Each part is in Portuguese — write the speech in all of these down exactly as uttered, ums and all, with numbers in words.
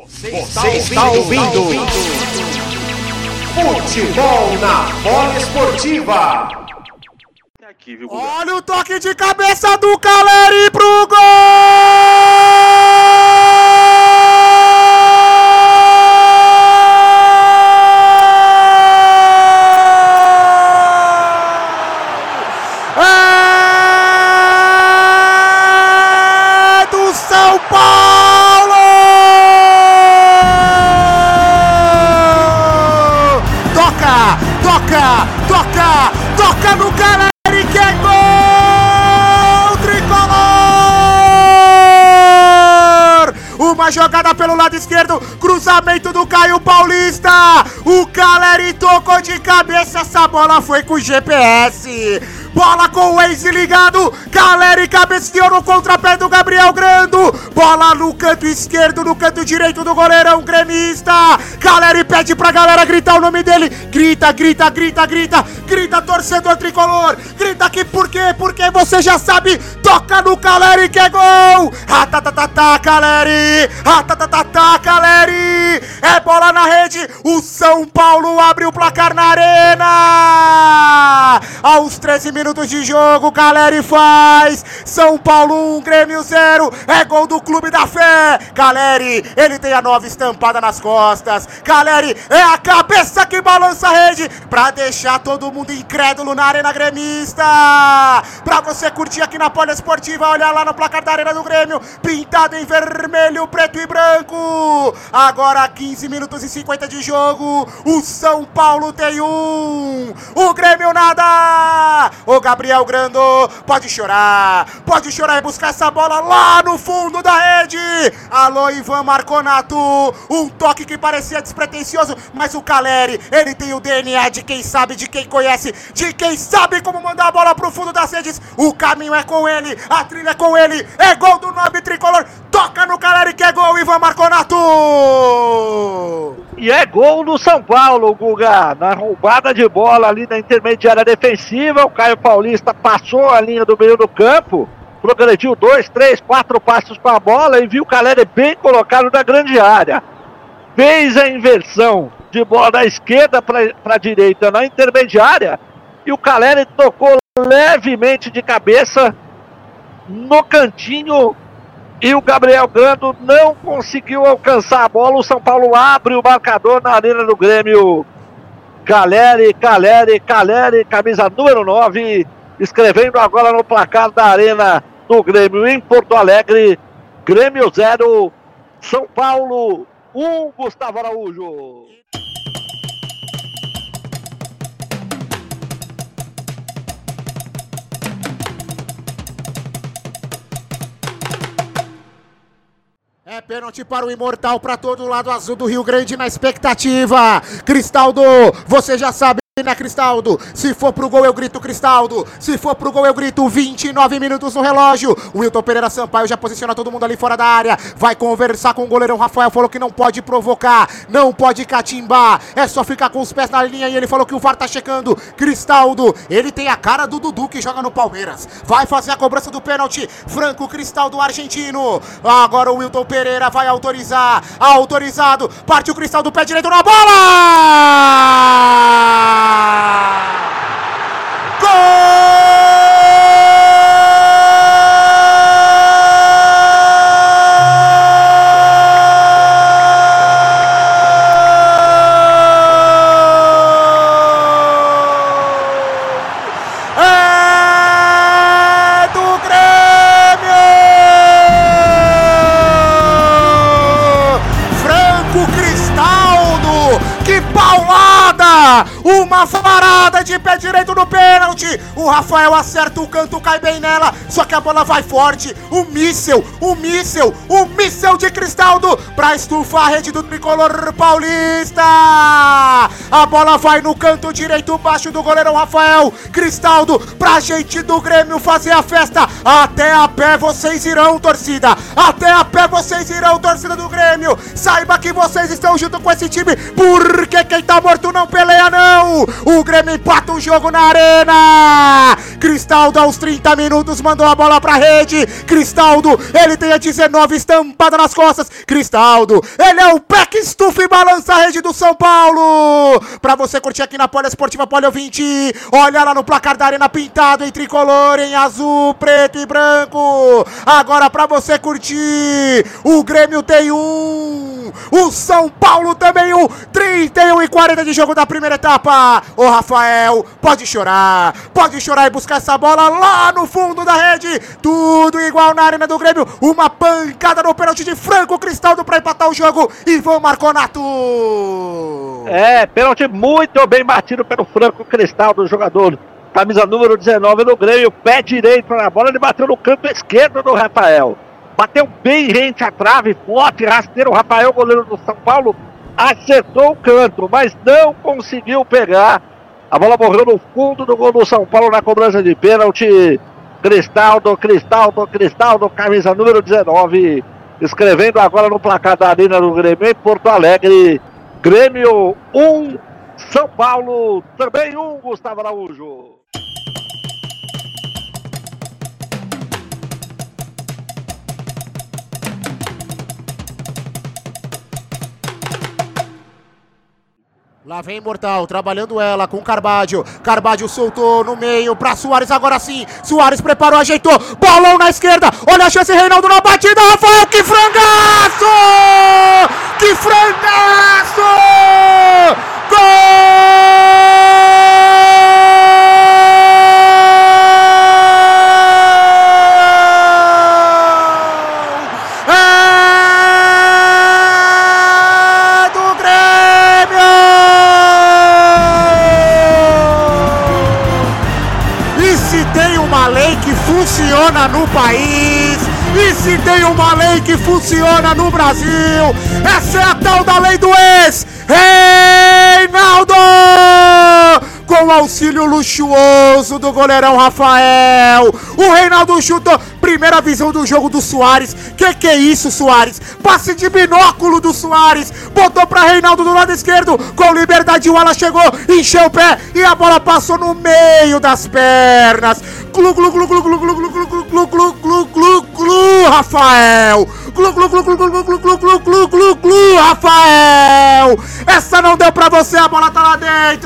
Você está ouvindo, ouvindo. Futebol na Bola Esportiva. Aqui, viu, olha o toque de cabeça do Caleri pro gol! É do São Paulo! Toca, toca, toca, toca no Caleri! Que é gol tricolor! Uma jogada pelo lado esquerdo, cruzamento do Caio Paulista. O Caleri tocou de cabeça, essa bola foi com o G P S. Bola com o Waze ligado, Caleri cabeceou no contrapé do Gabriel Grando. Bola no canto esquerdo, no canto direito do goleirão gremista. Caleri pede pra galera gritar o nome dele. Grita, grita, grita, grita, grita, torcedor tricolor. Grita aqui por quê? Porque você já sabe, toca no Caleri que é gol. Ratatatá, Caleri, ratatatá, Caleri. É bola na rede, o São Paulo abre o placar na arena. Aos treze minutos minutos de jogo, Caleri faz, São Paulo um, Grêmio zero, é gol do Clube da Fé. Caleri, ele tem a nova estampada nas costas. Caleri é a cabeça que balança a rede pra deixar todo mundo incrédulo na Arena Gremista. Pra você curtir aqui na Bola Esportiva, olhar lá no placar da Arena do Grêmio, pintado em vermelho, preto e branco. Agora quinze minutos e cinquenta de jogo, o São Paulo tem um, o Grêmio nada. O Gabriel Grando pode chorar, pode chorar e buscar essa bola lá no fundo da rede. Alô, Ivan Marconato, um toque que parecia despretensioso, mas o Caleri, ele tem o D N A de quem sabe, de quem conhece, de quem sabe como mandar a bola pro fundo das redes. O caminho é com ele, a trilha é com ele, é gol do nobre tricolor. Toca no Caleri que é gol, Ivan Marconato! E é gol do São Paulo, Guga, na roubada de bola ali na intermediária defensiva. O Caio Paulista passou a linha do meio do campo, progrediu dois, três, quatro passos para a bola e viu o Caleri bem colocado na grande área. Fez a inversão de bola da esquerda para a direita na intermediária e o Caleri tocou levemente de cabeça no cantinho e o Gabriel Grando não conseguiu alcançar a bola. O São Paulo abre o marcador na Arena do Grêmio. Caleri, Caleri, Caleri, camisa número nove, escrevendo agora no placar da Arena do Grêmio em Porto Alegre. Grêmio zero, São Paulo um, Gustavo Araújo. É pênalti para o Imortal, para todo lado azul do Rio Grande na expectativa. Cristaldo, você já sabe, né, Cristaldo? Se for pro gol eu grito Cristaldo, se for pro gol eu grito. Vinte e nove minutos no relógio. O Wilton Pereira Sampaio já posiciona todo mundo ali fora da área, vai conversar com o goleirão Rafael, falou que não pode provocar, não pode catimbar, é só ficar com os pés na linha e ele falou que o V A R tá checando. Cristaldo, ele tem a cara do Dudu que joga no Palmeiras, vai fazer a cobrança do pênalti. Franco Cristaldo argentino, agora o Wilton Pereira vai autorizar, autorizado, partiu o Cristaldo, pé direito na bola! Gol! É do Grêmio! Franco Cristaldo, que paulada! Uma varada de pé direito no pênalti. O Rafael acerta o canto, cai bem nela, só que a bola vai forte. O míssel, o míssel, o míssel de Cristaldo pra estufar a rede do tricolor paulista. A bola vai no canto direito baixo do goleirão Rafael. Cristaldo pra gente do Grêmio fazer a festa. Até a pé vocês irão, torcida. Até a pé vocês irão, torcida do Grêmio. Saiba que vocês estão junto com esse time, porque quem tá morto não peleia não. não! O Grêmio empata o jogo na arena! Cristaldo aos trinta minutos mandou a bola pra rede. Cristaldo, ele tem a dezenove estampada nas costas. Cristaldo, ele é o pé que estufa e balança a rede do São Paulo. Pra você curtir aqui na Poliesportiva Polio vinte. Olha lá no placar da arena pintado em tricolor, em azul, preto e branco. Agora pra você curtir, o Grêmio tem um, o São Paulo também um. trinta e um e quarenta de jogo da primeira etapa. Ô Rafael, pode chorar, pode chorar e buscar essa bola lá no fundo da rede. Tudo igual na arena do Grêmio. Uma pancada no pênalti de Franco Cristaldo pra empatar o jogo. Ivan Marconato. É, pênalti muito bem batido pelo Franco Cristaldo, jogador camisa número dezenove do Grêmio. Pé direito na bola, ele bateu no canto esquerdo do Rafael. Bateu bem rente à trave, forte, rasteiro. O Rafael, goleiro do São Paulo, acertou o canto, mas não conseguiu pegar. A bola morreu no fundo do gol do São Paulo na cobrança de pênalti. Cristaldo, Cristaldo, Cristaldo, camisa número dezenove, escrevendo agora no placar da arena do Grêmio em Porto Alegre. Grêmio um, São Paulo também um, Gustavo Araújo. Lá vem Imortal, trabalhando ela com Carbadio. Carbadio soltou no meio pra Soares, agora sim. Soares preparou, ajeitou. Bolão na esquerda. Olha a chance, Reinaldo na batida. Rafael, que frangaço! Que frangaço! Gol! Funciona no país, e se tem uma lei que funciona no Brasil, essa é a tal da lei do ex, Reinaldo! Com auxílio luxuoso do goleirão Rafael, o Reinaldo chutou, primeira visão do jogo do Soares, que que é isso, Soares? Passe de binóculo do Soares, botou pra Reinaldo do lado esquerdo, com liberdade o ala chegou, encheu o pé, e a bola passou no meio das pernas. Glu, glu, glu, glu, glu, glu, glu, glu, glu, glu, glu, glu, glu, glu, Rafael! Glu, glu, glu, glu, glu, glu, glu, glu, glu, glu, glu, glu, Rafael! Essa não deu pra você, a bola tá lá dentro!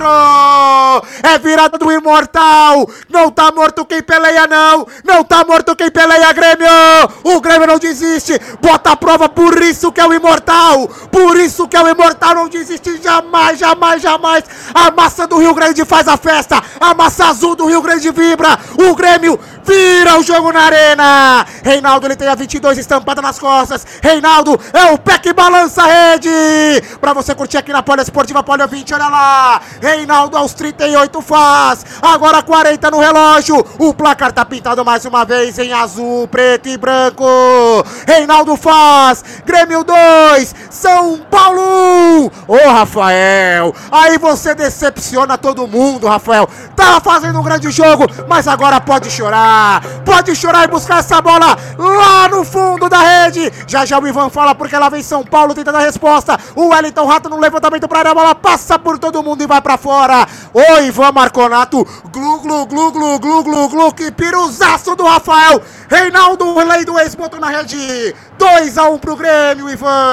É virada do Imortal! Não tá morto quem peleia, não! Não tá morto quem peleia, Grêmio! O Grêmio não desiste! Bota a prova, por isso que é o Imortal! Por isso que é o Imortal, não desiste jamais, jamais, jamais! A massa do Rio Grande faz a festa! A massa azul do Rio Grande vibra! O Grêmio vira o jogo na arena! Reinaldo, ele tem a vinte e dois estampada nas costas! Reinaldo é o pé que balança a rede! Pra você curtir aqui na Poliesportiva Polio vinte, olha lá! Reinaldo aos trinta e oito faz! Agora quarenta no relógio! O placar tá pintado mais uma vez em azul, preto e branco! Reinaldo faz! Grêmio dois, São Paulo um! Ô Rafael, aí você decepciona todo mundo, Rafael! Tava fazendo um grande jogo, mas agora pode chorar! Pode chorar e buscar essa bola lá no fundo da rede! Já já o Ivan fala porque lá vem São Paulo tentando a resposta. O Wellington Rato no levantamento pra área, a bola passa por todo mundo e vai pra fora. O Ivan Marconato, glu, glu, glu, glu, glu, glu, glu, que piruzaço do Rafael. Reinaldo, lei do ex, botou na rede. dois a um pro Grêmio,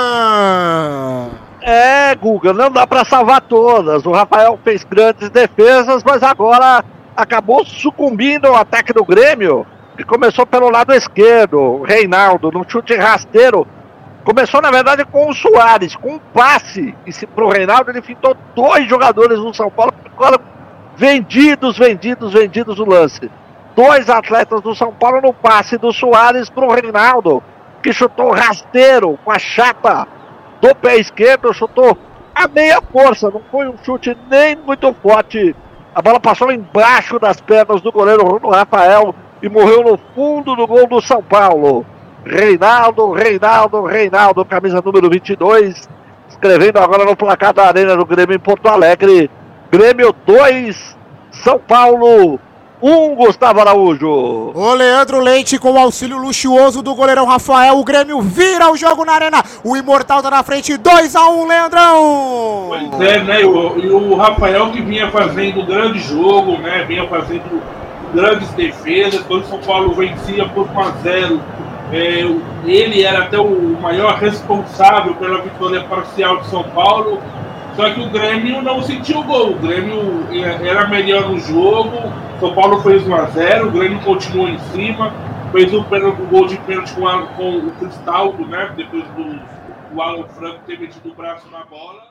Ivan. É, Guga, não dá pra salvar todas. O Rafael fez grandes defesas, mas agora acabou sucumbindo ao ataque do Grêmio, que começou pelo lado esquerdo. O Reinaldo, num chute rasteiro, começou na verdade com o Soares, com um passe pro Reinaldo. Ele fintou dois jogadores do São Paulo, agora vendidos, vendidos, vendidos o lance. Dois atletas do São Paulo no passe do Soares pro Reinaldo, que chutou rasteiro com a chapa do pé esquerdo, chutou a meia força, não foi um chute nem muito forte. A bola passou embaixo das pernas do goleiro Rafael e morreu no fundo do gol do São Paulo. Reinaldo, Reinaldo, Reinaldo, camisa número vinte e dois, escrevendo agora no placar da arena do Grêmio em Porto Alegre. Grêmio dois, São Paulo um, Gustavo Araújo. O Leandro Leite, com o auxílio luxuoso do goleirão Rafael, o Grêmio vira o jogo na arena. O Imortal tá na frente, dois a um, Leandrão. Pois é, né? E o, e o Rafael que vinha fazendo grande jogo, né? Vinha fazendo grandes defesas. Quando o São Paulo vencia por um a zero, é, ele era até o maior responsável pela vitória parcial de São Paulo. Só que o Grêmio não sentiu o gol. O Grêmio era melhor no jogo. São Paulo fez um a zero. O Grêmio continuou em cima. Fez um, um gol de pênalti com, com o Cristaldo, né? Depois do o Alan Franco ter metido o braço na bola.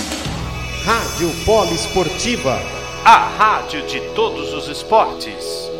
Rádio Poliesportiva, a rádio de todos os esportes.